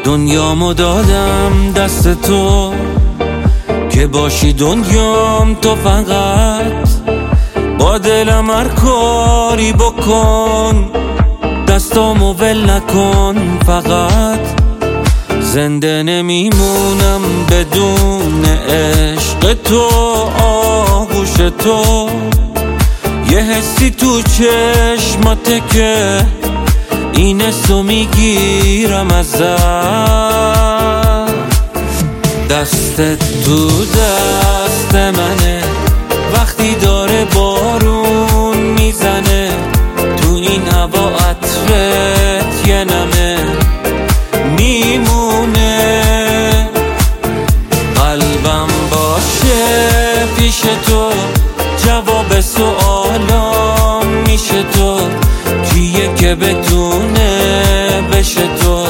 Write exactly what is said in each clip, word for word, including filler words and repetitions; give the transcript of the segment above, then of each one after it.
دنیامو دادم دست تو که باشی دنیام تو، فقط با دلم هر کاری بکن، دستامو ول نکن. فقط زنده نمیمونم بدون عشق تو، آغوش تو، یه حسی تو چشماته که این حسو میگیرم ازت. دستت تو دست منه وقتی داره بارون میزنه، تو این هوا عطرت یه نمه میمونه. قلبم باشه پیش تو، جواب سوالام میشه تو، کیه که بتونه بشه تو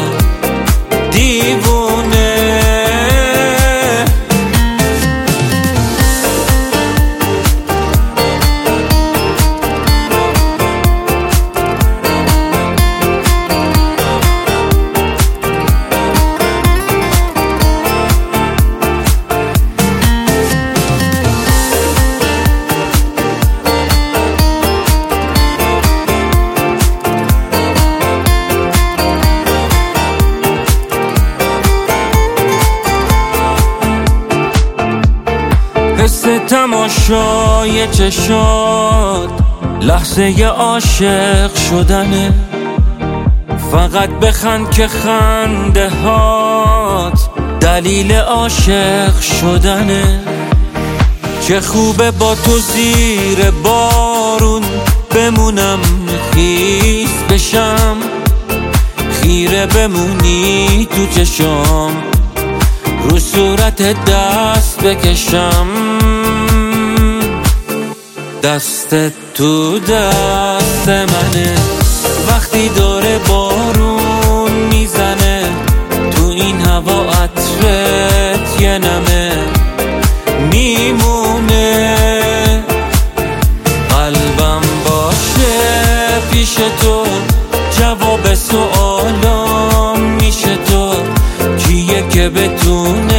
دیوونه. حس تماشای چشات لحظه عاشق شدنه، فقط بخند که خنده هات دلیل عاشق شدنه. چه خوبه با تو زیر بارون بمونم، خیس بشم، خیره بمونی تو چشام، رو صورت دست بکشم. دستت تو دست منه وقتی داره بارون میزنه، تو این هوا عطرت یه نمه میمونه. قلبم باشه پیش تو، جواب سوالام میشه تو، کیه که بتونه